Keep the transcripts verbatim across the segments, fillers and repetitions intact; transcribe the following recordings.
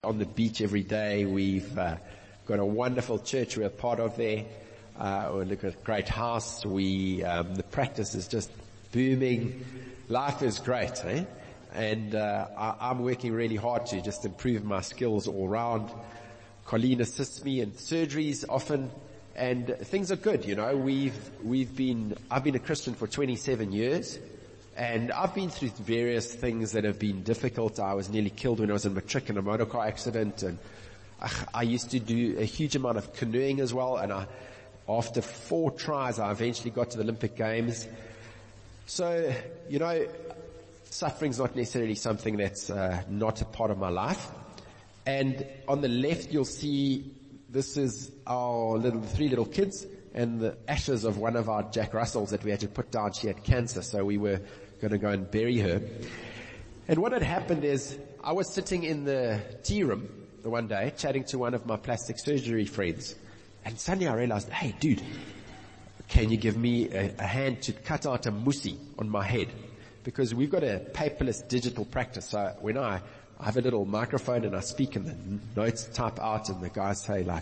on the beach every day. We've uh, got a wonderful church we're a part of there. Uh, we look at a great house. We, um, the practice is just booming. Life is great, eh? And, uh, I, I'm working really hard to just improve my skills all round. Colleen assists me in surgeries often, and things are good, you know. We've, we've been, I've been a Christian for twenty-seven years, and I've been through various things that have been difficult. I was nearly killed when I was in Matric in a motor car accident, and I, I used to do a huge amount of canoeing as well, and I, after four tries, I eventually got to the Olympic Games. So, you know, suffering's not necessarily something that's uh, not a part of my life. And on the left, you'll see this is our little three little kids and the ashes of one of our Jack Russells that we had to put down. She had cancer, so we were going to go and bury her. And what had happened is I was sitting in the tea room the one day chatting to one of my plastic surgery friends, and suddenly I realized, hey dude, can you give me a, a hand to cut out a musi on my head? Because we've got a paperless digital practice. So when I, I have a little microphone and I speak and the notes type out and the guys say like,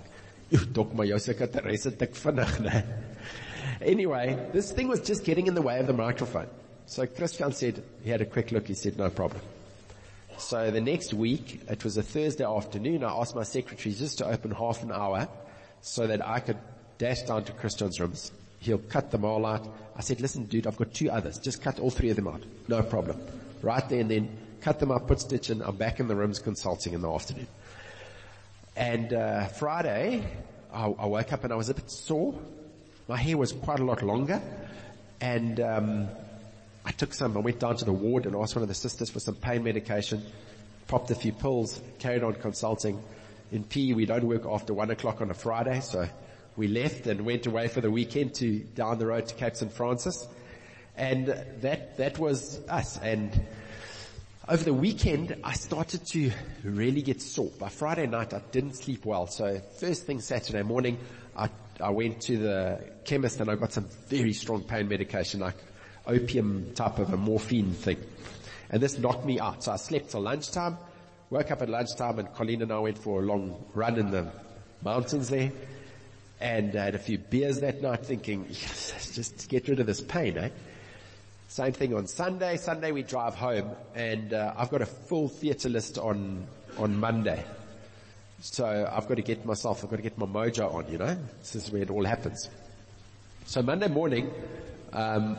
anyway, this thing was just getting in the way of the microphone. So Christian said, he had a quick look, he said, no problem. So the next week, it was a Thursday afternoon, I asked my secretary just to open half an hour so that I could dash down to Christian's rooms. He'll cut them all out. I said, listen dude, I've got two others. Just cut all three of them out. No problem. Right there and then, cut them out, put stitch in. I'm back in the rooms consulting in the afternoon. And uh Friday, I, I woke up and I was a bit sore. My hair was quite a lot longer. And um I took some, I went down to the ward and asked one of the sisters for some pain medication, popped a few pills, carried on consulting. In P, we don't work after one o'clock on a Friday, so we left and went away for the weekend to down the road to Cape Saint Francis. And that, that was us. And over the weekend, I started to really get sore. By Friday night, I didn't sleep well. So first thing Saturday morning, I, I went to the chemist and I got some very strong pain medication, like opium type of a morphine thing. And this knocked me out. So I slept till lunchtime, woke up at lunchtime, and Colleen and I went for a long run in the mountains there. And I had a few beers that night thinking, yes, just get rid of this pain, eh? Same thing on Sunday. Sunday we drive home and uh, I've got a full theatre list on, on Monday. So I've got to get myself, I've got to get my mojo on, you know. This is where it all happens. So Monday morning, um,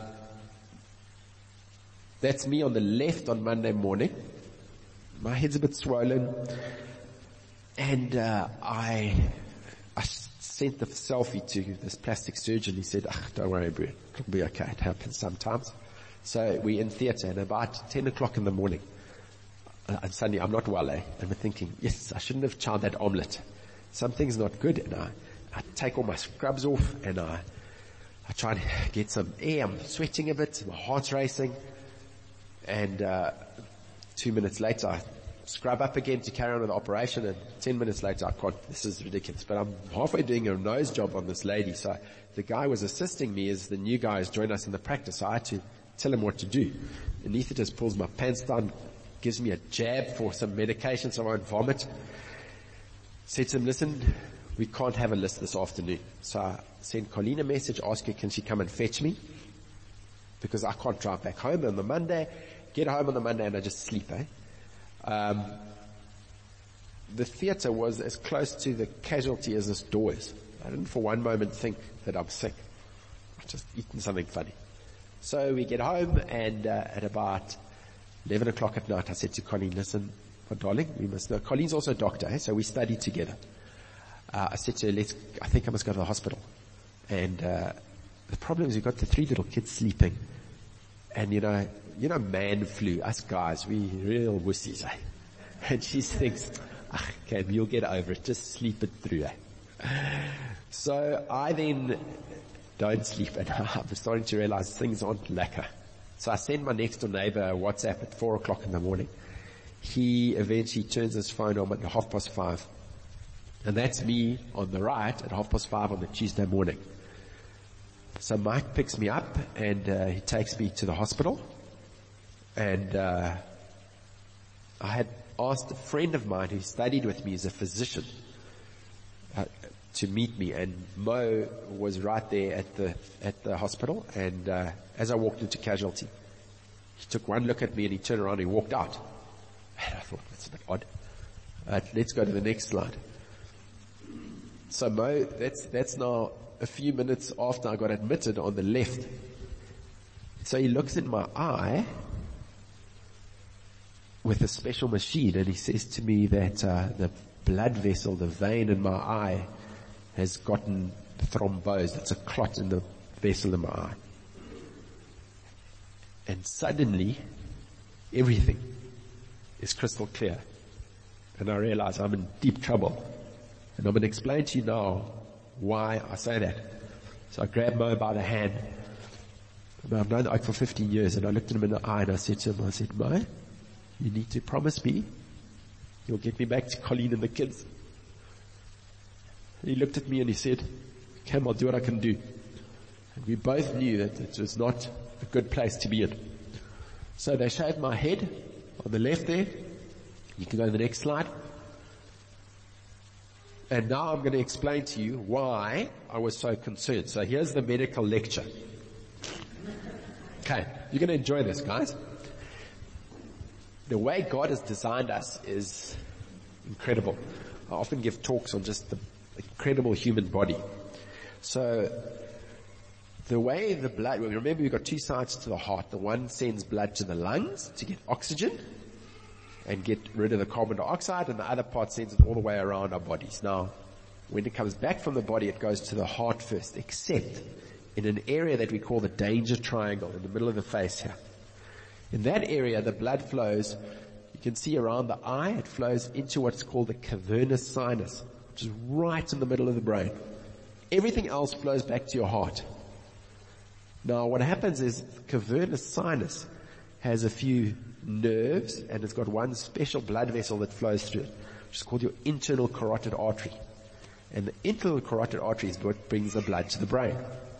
that's me on the left on Monday morning. My head's a bit swollen. And uh, I, I sent the selfie to this plastic surgeon. He said, oh, don't worry, bro. It'll be okay. It happens sometimes. So we're in theatre and about ten o'clock in the morning, uh, and suddenly I'm not well, eh? And we're thinking, yes, I shouldn't have charred that omelette. Something's not good. And I, I take all my scrubs off and I, I try to get some air. I'm sweating a bit. My heart's racing. And, uh, two minutes later I scrub up again to carry on with the operation, and ten minutes later I can't, this is ridiculous, but I'm halfway doing a nose job on this lady. So the guy who was assisting me is the new guy who's joined us in the practice, so I had to tell him what to do. The anaesthetist pulls my pants down, gives me a jab for some medication so I won't vomit. Said to him, listen, we can't have a list this afternoon. So I sent Colleen a message, ask her, can she come and fetch me? Because I can't drive back home on the Monday. Get home on the Monday and I just sleep, eh? Um, the theatre was as close to the casualty as this door is. I didn't for one moment think that I'm sick. I've just eaten something funny. So we get home, and uh, at about eleven o'clock at night I said to Colleen, listen, oh, darling, we must know. Colleen's also a doctor, eh? So we studied together. Uh, I said to her, let's, I think I must go to the hospital. And uh, the problem is we've got the three little kids sleeping. And you know, you know, man flu, us guys, we real wussies, eh? And she thinks, ah, okay, you'll get over it, just sleep it through, eh? So I then don't sleep, and I'm starting to realize things aren't lekker. So I send my next door neighbor a WhatsApp at four o'clock in the morning. He eventually turns his phone on at half past five. And that's me on the right at half past five on the Tuesday morning. So Mike picks me up and uh, he takes me to the hospital. And uh, I had asked a friend of mine who studied with me as a physician uh, to meet me, and Mo was right there at the at the hospital, and uh, as I walked into casualty, he took one look at me and he turned around and he walked out. And I thought, that's a bit odd. Uh, let's go to the next slide. So Mo, that's that's now a few minutes after I got admitted on the left. So he looks in my eye with a special machine, and he says to me that uh, the blood vessel, the vein in my eye, has gotten thrombosed. It's a clot in the vessel in my eye. And suddenly, everything is crystal clear. And I realize I'm in deep trouble. And I'm going to explain to you now why I say that. So I grabbed Mo by the hand. And I've known Ike for fifteen years, and I looked at him in the eye and I said to him, I said, Mo, you need to promise me you'll get me back to Colleen and the kids. And he looked at me and he said, Cam, I'll do what I can do. And we both knew that it was not a good place to be in. So they shaved my head on the left there. You can go to the next slide. And now I'm going to explain to you why I was so concerned. So here's the medical lecture. Okay, you're going to enjoy this, guys. The way God has designed us is incredible. I often give talks on just the incredible human body. So the way the blood, remember we've got two sides to the heart. The one sends blood to the lungs to get oxygen and get rid of the carbon dioxide, and the other part sends it all the way around our bodies. Now, when it comes back from the body, it goes to the heart first, except in an area that we call the danger triangle in the middle of the face here. In that area, the blood flows, you can see around the eye, it flows into what's called the cavernous sinus, which is right in the middle of the brain. Everything else flows back to your heart. Now, what happens is cavernous sinus has a few nerves, and it's got one special blood vessel that flows through it, which is called your internal carotid artery. And the internal carotid artery is what brings the blood to the brain.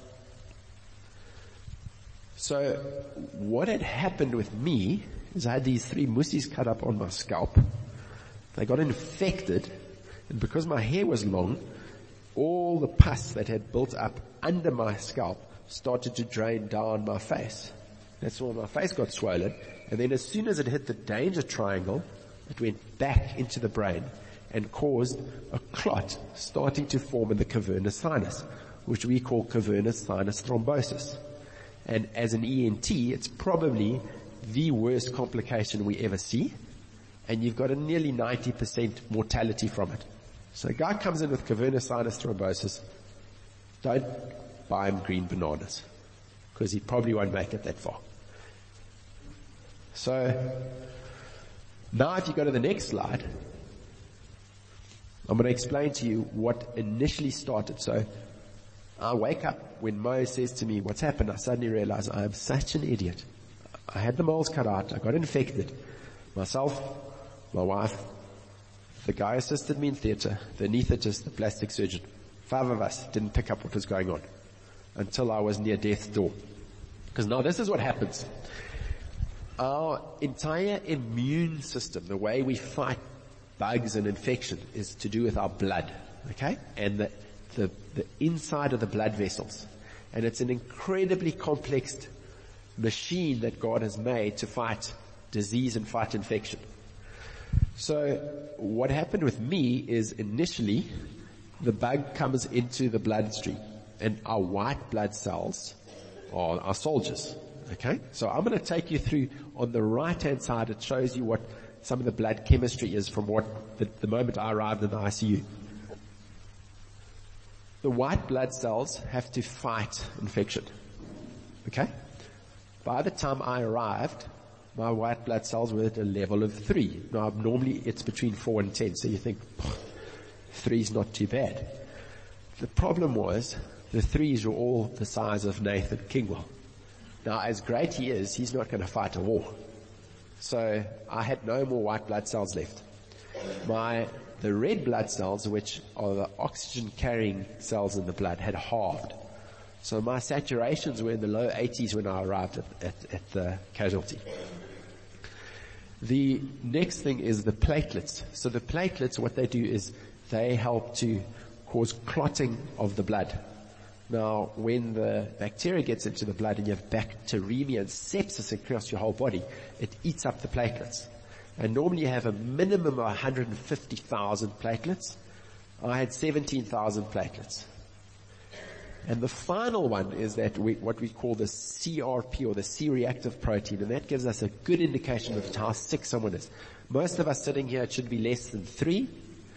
So what had happened with me is I had these three mussies cut up on my scalp. They got infected, and because my hair was long, all the pus that had built up under my scalp started to drain down my face. That's why my face got swollen. And then as soon as it hit the danger triangle, it went back into the brain and caused a clot starting to form in the cavernous sinus, which we call cavernous sinus thrombosis. And as an E N T, it's probably the worst complication we ever see, and you've got a nearly ninety percent mortality from it. So a guy comes in with cavernous sinus thrombosis, don't buy him green bananas, because he probably won't make it that far. So, now if you go to the next slide, I'm going to explain to you what initially started. So, I wake up when Mo says to me, what's happened? I suddenly realize I am such an idiot. I had the moles cut out, I got infected. Myself, my wife, the guy who assisted me in theatre, the anaesthetist, the plastic surgeon. Five of us didn't pick up what was going on until I was near death's door. Because now this is what happens. Our entire immune system, the way we fight bugs and infection, is to do with our blood, okay? And the, the, the inside of the blood vessels. And it's an incredibly complex machine that God has made to fight disease and fight infection. So what happened with me is initially the bug comes into the bloodstream, and our white blood cells are our soldiers. Okay, so I'm going to take you through on the right hand side. It shows you what some of the blood chemistry is from what the, the moment I arrived in the I C U. The white blood cells have to fight infection. Okay, by the time I arrived, my white blood cells were at a level of three. Now normally it's between four and ten, so you think three's not too bad. The problem was the threes were all the size of Nathan Kingwell. Now, as great he is, he's not going to fight a war. So I had no more white blood cells left. My, the red blood cells, which are the oxygen-carrying cells in the blood, had halved. So my saturations were in the low eighties when I arrived at, at, at the casualty. The next thing is the platelets. So the platelets, what they do is they help to cause clotting of the blood. Now, when the bacteria gets into the blood and you have bacteremia and sepsis across your whole body, it eats up the platelets. And normally you have a minimum of one hundred fifty thousand platelets. I had seventeen thousand platelets. And the final one is that we, what we call the C R P, or the C-reactive protein, and that gives us a good indication of how sick someone is. Most of us sitting here, it should be less than three.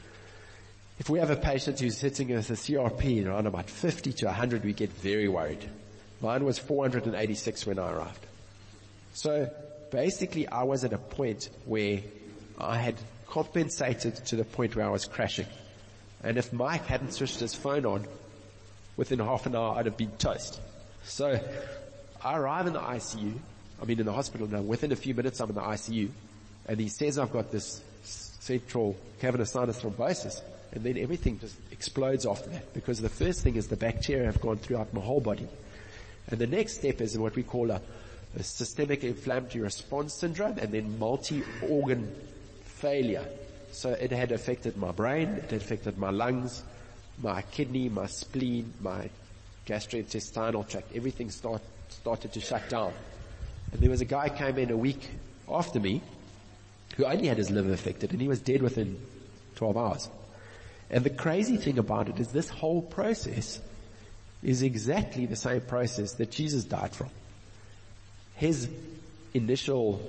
If we have a patient who's sitting with a C R P around about fifty to one hundred, we get very worried. Mine was four hundred eighty-six when I arrived. So basically I was at a point where I had compensated to the point where I was crashing. And if Mike hadn't switched his phone on, within half an hour I'd have been toast. So I arrive in the I C U, I mean in the hospital now, within a few minutes I'm in the I C U, and he says I've got this central cavernous sinus thrombosis. And then everything just explodes after that, because the first thing is the bacteria have gone throughout my whole body. And the next step is what we call a, a systemic inflammatory response syndrome, and then multi-organ failure. So it had affected my brain, it had affected my lungs, my kidney, my spleen, my gastrointestinal tract. Everything start, started to shut down. And there was a guy who came in a week after me who only had his liver affected, and he was dead within twelve hours. And the crazy thing about it is this whole process is exactly the same process that Jesus died from. His initial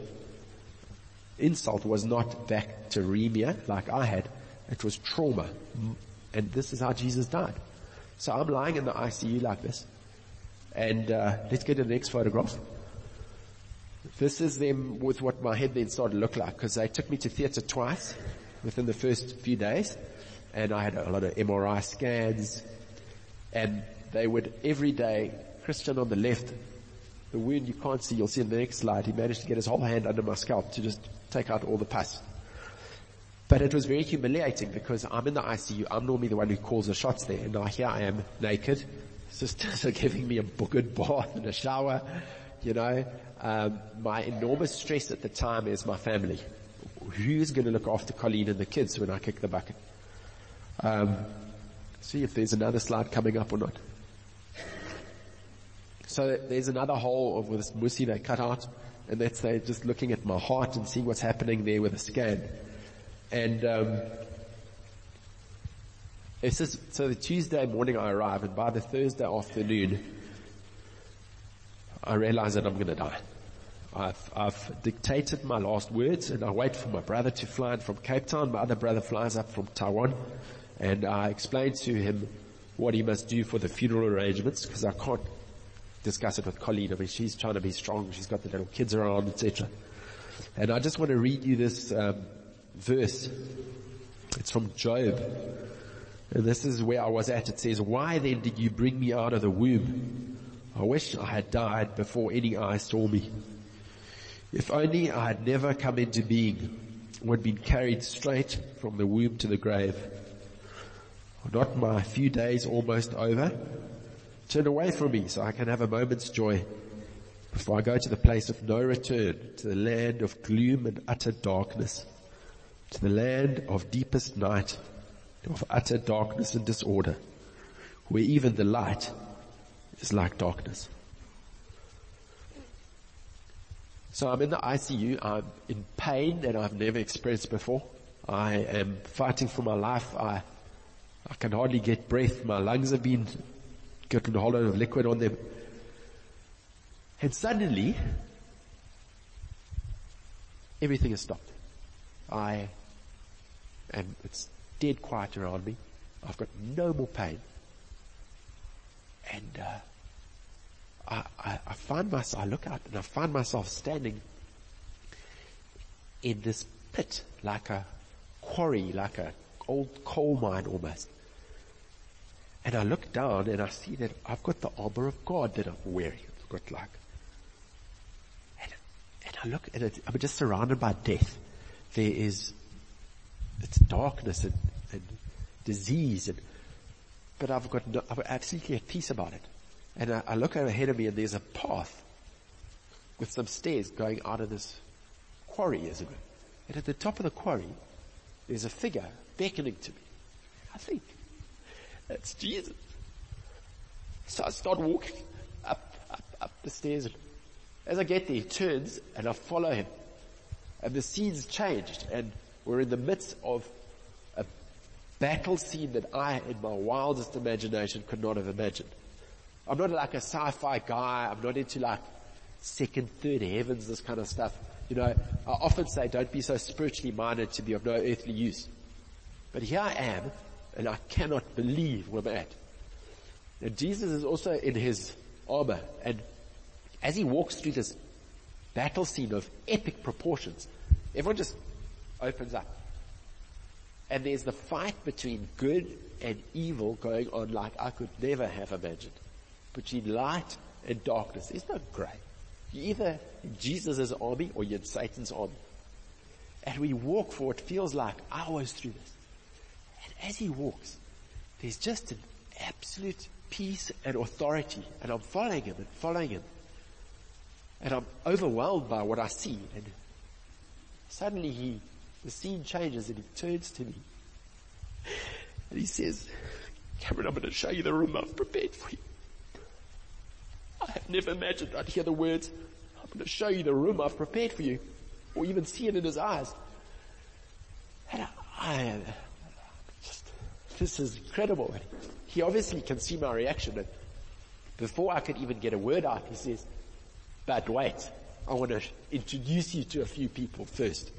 insult was not bacteremia like I had, it was trauma. And this is how Jesus died. So I'm lying in the I C U like this. And uh, let's get to the next photograph. This is them with what my head then started to look like, because they took me to theatre twice within the first few days. And I had a lot of M R I scans, and they would every day, Christian on the left, the wound you can't see, you'll see in the next slide, he managed to get his whole hand under my scalp to just take out all the pus. But it was very humiliating, because I'm in the I C U, I'm normally the one who calls the shots there, and now here I am naked, sisters are giving me a good bath and a shower, you know. Um, my enormous stress at the time is my family. Who's going to look after Colleen and the kids when I kick the bucket? Um, see if there's another slide coming up or not. So there's another hole of this musi they cut out, and that's they just looking at my heart and seeing what's happening there with a scan. And um, it's just, so the Tuesday morning I arrive, and by the Thursday afternoon I realize that I'm going to die. I've, I've dictated my last words, and I wait for my brother to fly in from Cape Town. My other brother flies up from Taiwan. And I explained to him what he must do for the funeral arrangements, because I can't discuss it with Colleen. I mean, she's trying to be strong. She's got the little kids around, et cetera. And I just want to read you this um, verse. It's from Job. And this is where I was at. It says, "Why then did you bring me out of the womb? I wish I had died before any eye saw me. If only I had never come into being, or had been carried straight from the womb to the grave. Not my few days almost over? Turn away from me so I can have a moment's joy before I go to the place of no return, to the land of gloom and utter darkness, to the land of deepest night, of utter darkness and disorder, where even the light is like darkness." So I'm in the I C U, I'm in pain that I've never experienced before. I am fighting for my life. I I can hardly get breath. My lungs have been getting a whole lot of liquid on them. And suddenly, everything has stopped. I am, it's dead quiet around me. I've got no more pain. And, uh, I, I, I find myself, I look out and I find myself standing in this pit, like a quarry, like a old coal mine almost. And I look down and I see that I've got the armor of God that I'm wearing. I've got like, and, and I look at it, I'm just surrounded by death. There is, it's darkness and, and disease and, but I've got no, I'm absolutely at peace about it. And I, I look ahead of me and there's a path with some stairs going out of this quarry, isn't it? And at the top of the quarry, there's a figure beckoning to me. I think, that's Jesus. So I start walking up, up, up the stairs. And as I get there, he turns and I follow him. And the scene's changed and we're in the midst of a battle scene that I, in my wildest imagination, could not have imagined. I'm not like a sci-fi guy. I'm not into like second, third heavens, this kind of stuff. You know, I often say don't be so spiritually minded to be of no earthly use. But here I am, and I cannot believe where I'm at. And Jesus is also in his armor, and as he walks through this battle scene of epic proportions, everyone just opens up. And there's the fight between good and evil going on like I could never have imagined. Between light and darkness. There's no grey. You're either in Jesus' army or you're in Satan's army. And we walk for what feels like hours through this. And as he walks, there's just an absolute peace and authority. And I'm following him and following him. And I'm overwhelmed by what I see. And suddenly he, the scene changes and he turns to me. And he says, Cameron, I'm going to show you the room I've prepared for you. I have never imagined I'd hear the words, I'm going to show you the room I've prepared for you. Or even see it in his eyes. And I, I just, this is incredible. He obviously can see my reaction. And before I could even get a word out, he says, but wait, I want to introduce you to a few people first.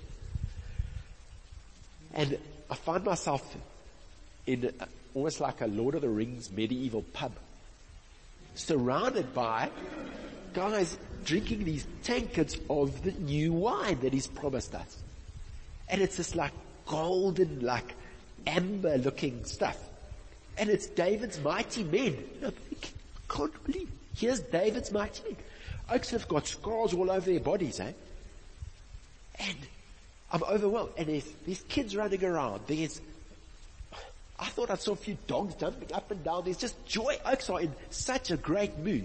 And I find myself in almost like a Lord of the Rings medieval pub, surrounded by guys drinking these tankards of the new wine that he's promised us. And it's this like golden, like amber looking stuff. And it's David's mighty men. And I'm thinking, I can't believe, here's David's mighty men. Oaks have got scars all over their bodies, eh? And I'm overwhelmed. And there's these kids running around. There's, I thought I saw a few dogs jumping up and down. There's just joy. Oaks are in such a great mood.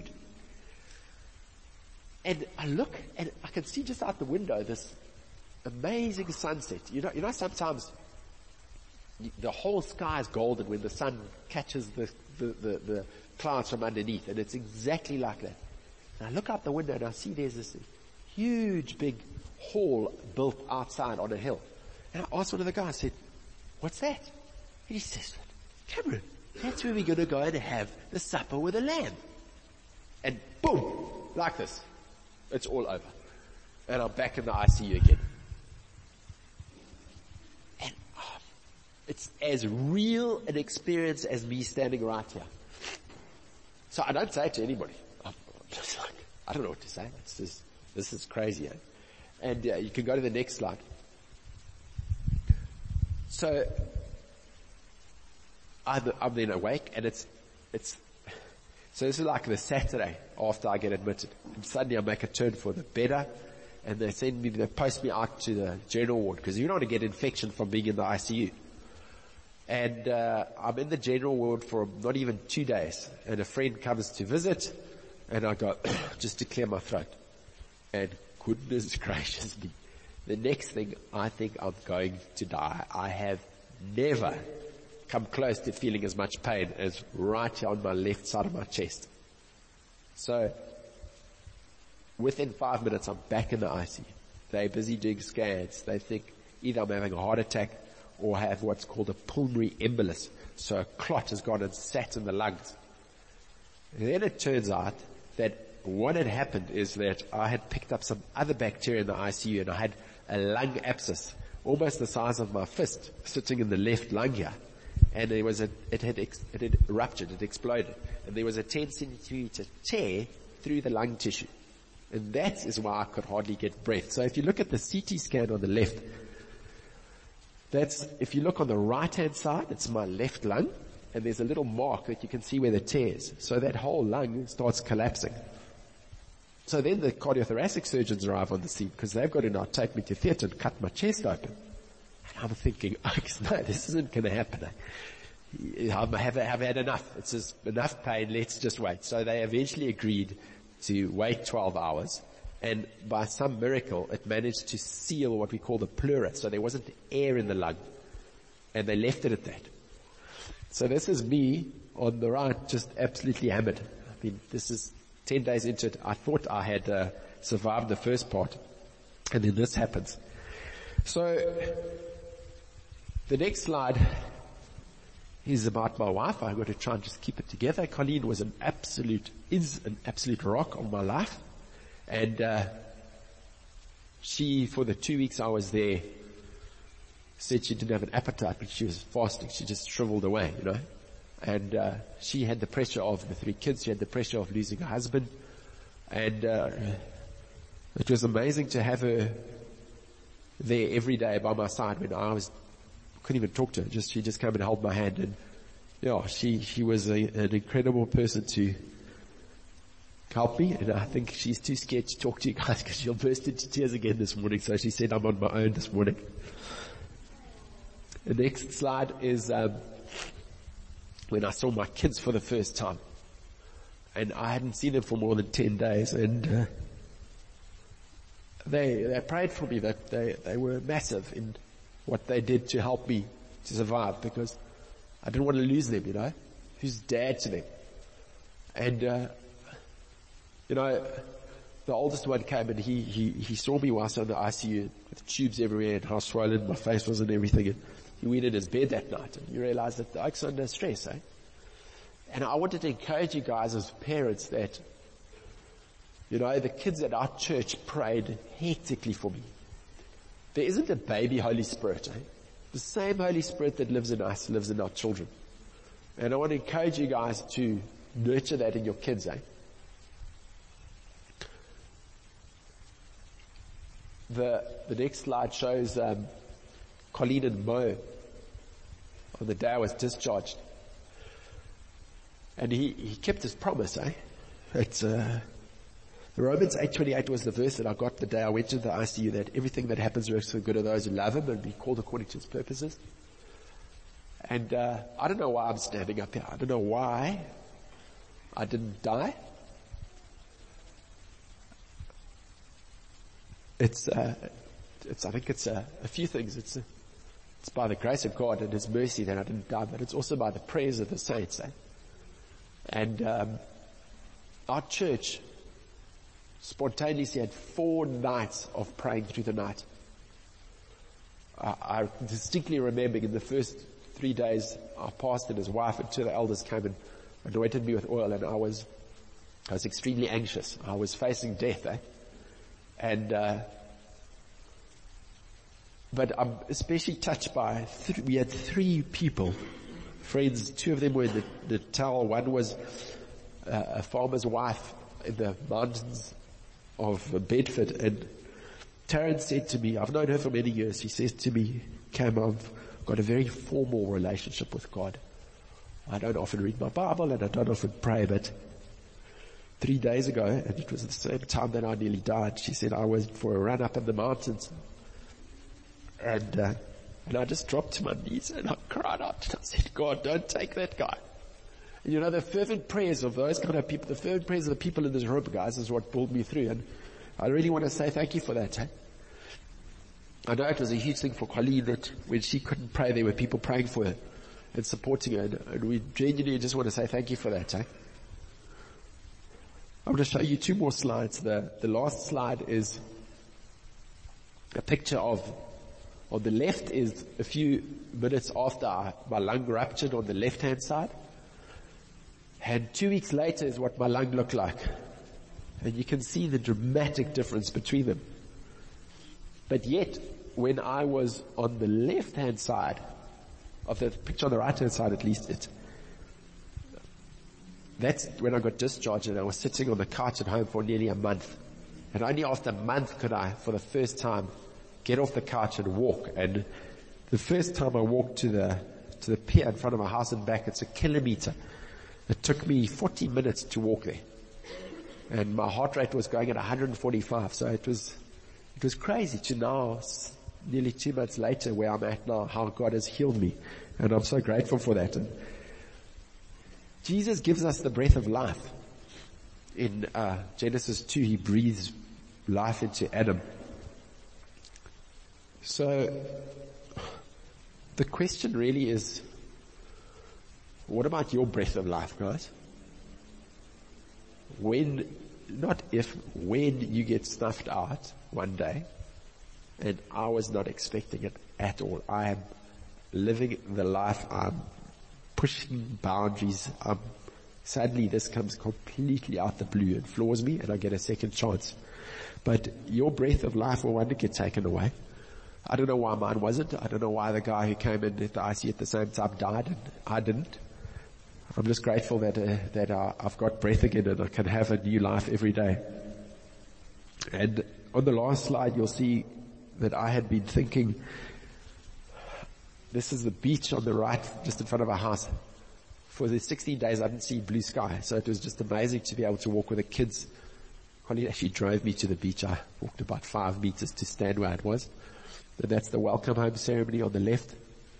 And I look and I can see just out the window this amazing sunset. You know, you know sometimes the whole sky is golden when the sun catches the, the, the, the clouds from underneath. And it's exactly like that. And I look out the window and I see there's this huge big hall built outside on a hill. And I asked one of the guys, I said, what's that? And he says, Cameron, that's where we're going to go and have the supper with the Lamb. And boom, like this. It's all over. And I'm back in the I C U again. And oh, it's as real an experience as me standing right here. So I don't say it to anybody. I'm just like, I don't know what to say. It's just, this is crazy. Eh? And uh, you can go to the next slide. So I'm, I'm then awake and it's, it's, so this is like the Saturday after I get admitted. And suddenly I make a turn for the better and they send me, they post me out to the general ward because you don't want to get infection from being in the I C U. And, uh, I'm in the general ward for not even two days and a friend comes to visit and I go, just to clear my throat. And goodness gracious me. The next thing I think I'm going to die. I have never come close to feeling as much pain as right here on my left side of my chest. So, within five minutes I'm back in the I C U. They're busy doing scans. They think either I'm having a heart attack or have what's called a pulmonary embolus. So a clot has gone and sat in the lungs. And then it turns out that what had happened is that I had picked up some other bacteria in the I C U and I had a lung abscess, almost the size of my fist, sitting in the left lung here. And there was a, it had, ex, it had ruptured, it exploded. And there was a ten centimeter tear through the lung tissue. And that is why I could hardly get breath. So if you look at the C T scan on the left, that's, if you look on the right hand side, it's my left lung. And there's a little mark that you can see where the tear is. So that whole lung starts collapsing. So then the cardiothoracic surgeons arrive on the scene because they've got to now take me to theatre and cut my chest open. And I'm thinking, oh, no, this isn't going to happen. I've, I've had enough. It's just enough pain. Let's just wait. So they eventually agreed to wait twelve hours And by some miracle, it managed to seal what we call the pleura. So there wasn't air in the lung. And they left it at that. So this is me on the right, just absolutely hammered. I mean, this is ten days into it. I thought I had uh, survived the first part. And then this happens. So the next slide is about my wife. I've got to try and just keep it together. Colleen was an absolute, is an absolute rock on my life. And uh, she, for the two weeks I was there, said she didn't have an appetite, but she was fasting. She just shriveled away, you know. And uh, she had the pressure of the three kids. She had the pressure of losing her husband. And uh, it was amazing to have her there every day by my side when I was couldn't even talk to her. Just she just came and held my hand, and yeah, she she was a, an incredible person to help me. And I think she's too scared to talk to you guys because she'll burst into tears again this morning. So she said I'm on my own this morning. The next slide is um, when I saw my kids for the first time, and I hadn't seen them for more than ten days, and uh, they they prayed for me. That they they were massive in what they did to help me to survive, because I didn't want to lose them, you know. Who's dad to them? And, uh, you know, the oldest one came and he, he, he saw me whilst in the I C U with tubes everywhere and how swollen my face was and everything. And he went in his bed that night and you realize that the oak's under stress, eh? And I wanted to encourage you guys as parents that, you know, the kids at our church prayed hectically for me. There isn't a baby Holy Spirit, eh? The same Holy Spirit that lives in us lives in our children. And I want to encourage you guys to nurture that in your kids, eh? The, the next slide shows, um, Colleen and Mo on the day I was discharged. And he, he kept his promise, eh? It's, uh, Romans eight twenty-eight was the verse that I got the day I went to the I C U, that everything that happens works for the good of those who love him and be called according to his purposes. And uh, I don't know why I'm standing up here. I don't know why I didn't die. It's, uh, it's I think it's uh, a few things. It's, uh, it's by the grace of God and his mercy that I didn't die, but it's also by the prayers of the saints. Eh? And um, our church spontaneously had four nights of praying through the night. I, I distinctly remember in the first three days, our pastor and his wife and two of the elders came and anointed me with oil, and I was, I was extremely anxious. I was facing death, eh? And, uh, but I'm especially touched by, th- we had three people, friends, two of them were in the, the tower, one was uh, a farmer's wife in the mountains of Bedford, and Taryn said to me, I've known her for many years, she says to me, Cam, I've got a very formal relationship with God. I don't often read my Bible and I don't often pray, but three days ago, and it was the same time that I nearly died, she said I went for a run up in the mountains, and uh, and I just dropped to my knees and I cried out and I said, God, don't take that guy. And you know, the fervent prayers of those kind of people, the fervent prayers of the people in this room, guys, is what pulled me through. And I really want to say thank you for that. Eh? I know it was a huge thing for Colleen that when she couldn't pray, there were people praying for her and supporting her. And, and we genuinely just want to say thank you for that. Eh? I'm going to show you two more slides. The, the last slide is a picture of, on the left is a few minutes after I, my lung ruptured on the left-hand side. And two weeks later is what my lung looked like. And you can see the dramatic difference between them. But yet, when I was on the left-hand side, of the picture on the right-hand side at least, it, that's when I got discharged and I was sitting on the couch at home for nearly a month. And only after a month could I, for the first time, get off the couch and walk. And the first time I walked to the, to the pier in front of my house and back, it's a kilometer. It took me forty minutes to walk there. And my heart rate was going at one hundred forty-five. So it was, it was crazy to now, nearly two months later, where I'm at now, how God has healed me. And I'm so grateful for that. And Jesus gives us the breath of life. In uh, Genesis two, he breathes life into Adam. So, the question really is, what about your breath of life, guys? When, not if, when you get snuffed out one day, and I was not expecting it at all. I am living the life, I'm pushing boundaries, I'm, suddenly this comes completely out the blue and floors me, and I get a second chance. But your breath of life will one day get taken away. I don't know why mine wasn't. I don't know why the guy who came in at the I C U at the same time died and I didn't. I'm just grateful that uh, that uh, I've got breath again and I can have a new life every day. And on the last slide you'll see that I had been thinking, this is the beach on the right just in front of our house. For the sixteen days I didn't see blue sky, so it was just amazing to be able to walk with the kids. Connie actually drove me to the beach. I walked about five meters to stand where it was. And that's the welcome home ceremony on the left.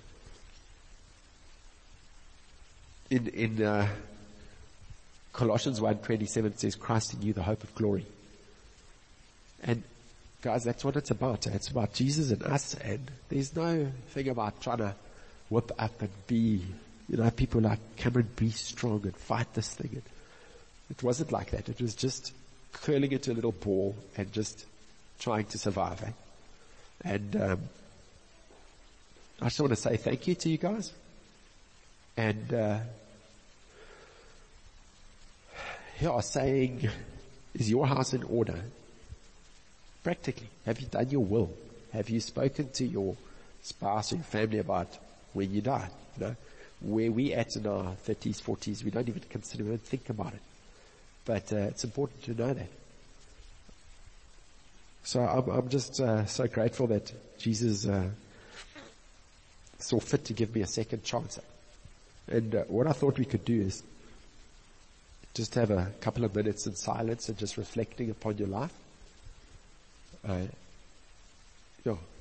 In, in, uh, Colossians one twenty-seven it says, Christ in you, the hope of glory. And guys, that's what it's about. It's about Jesus and us, and there's no thing about trying to whip up and be, you know, people like, Cameron, be strong and fight this thing. And it wasn't like that. It was just curling into a little ball and just trying to survive, eh? And um, I just want to say thank you to you guys. And uh, yeah, saying, is your house in order? Practically, have you done your will? Have you spoken to your spouse or your family about when you die? You know, where we at in our thirties, forties, we don't even consider, we don't think about it. But uh, it's important to know that. So I'm, I'm just uh, so grateful that Jesus uh, saw fit to give me a second chance. And uh, what I thought we could do is just have a couple of minutes in silence and just reflecting upon your life. Uh, yeah.